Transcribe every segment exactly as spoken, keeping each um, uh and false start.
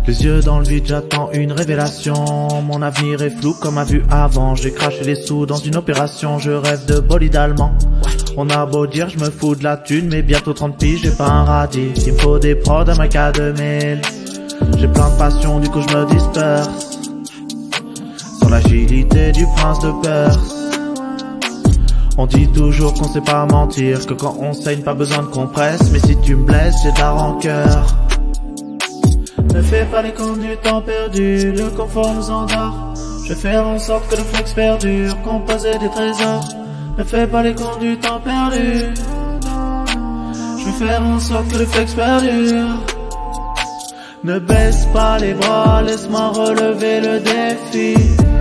Les yeux dans le vide, j'attends une révélation. Mon avenir est flou comme a vu avant. J'ai craché les sous dans une opération. Je rêve de bolide allemand. On a beau dire, je me fous de la thune, mais bientôt trente piges, j'ai pas un radis. Il me faut des prods à ma K deux mille. J'ai plein de passion, du coup je me disperse sur l'agilité du prince de Perse. On dit toujours qu'on sait pas mentir, que quand on saigne pas besoin de compresse. Mais si tu me blesses, j'ai de la rancœur. Ne fais pas les comptes du temps perdu, le confort nous endort. Je vais faire en sorte que le flex perdure, composer des trésors. Ne fais pas les comptes du temps perdu. Je vais faire en sorte que le flex perdure. Ne baisse pas les bras, laisse-moi relever le défi.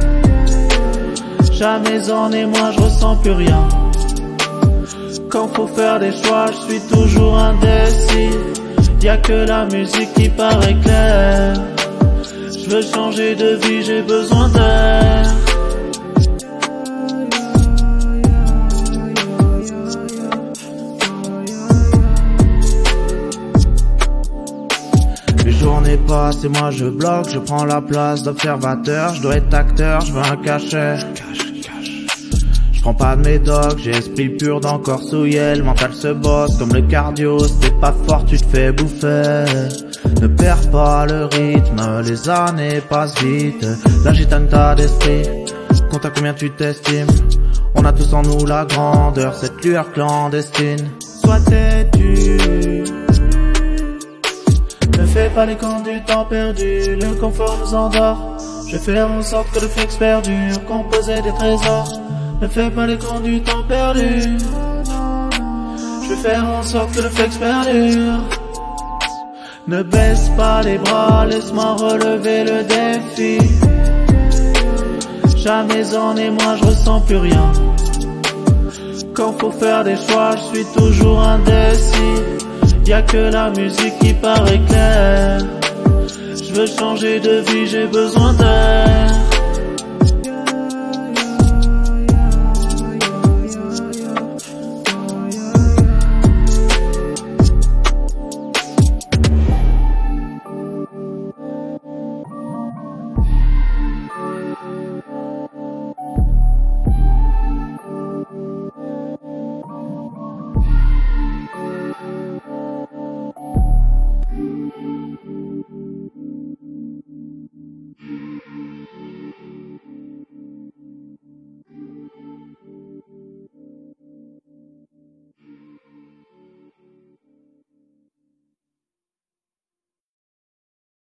Jamais en et moi je ressens plus rien. Quand faut faire des choix, je suis toujours indécis. Y'a que la musique qui paraît claire. Je veux changer de vie, j'ai besoin d'air. Les journées passent et moi je bloque. Je prends la place d'observateur. Je dois être acteur, je veux un cachet. Je prends pas de médoc, j'ai esprit pur d'encore souillé. Le mental se bosse comme le cardio. Si t'es pas fort, tu te fais bouffer. Ne perds pas le rythme, les années passent vite. Là j'ai un tas d'esprit. Compte à combien tu t'estimes. On a tous en nous la grandeur, cette lueur clandestine. Sois têtu. Ne fais pas les comptes du temps perdu, le confort nous endort. Je vais faire en sorte que le flex perdure, composer des trésors. Ne fais pas les comptes du temps perdu. Je vais faire en sorte que le flex perdure. Ne baisse pas les bras, laisse-moi relever le défi. Jamais en et moi je ressens plus rien. Quand faut faire des choix, je suis toujours indécis. Y'a que la musique qui paraît claire. Je veux changer de vie, j'ai besoin d'air.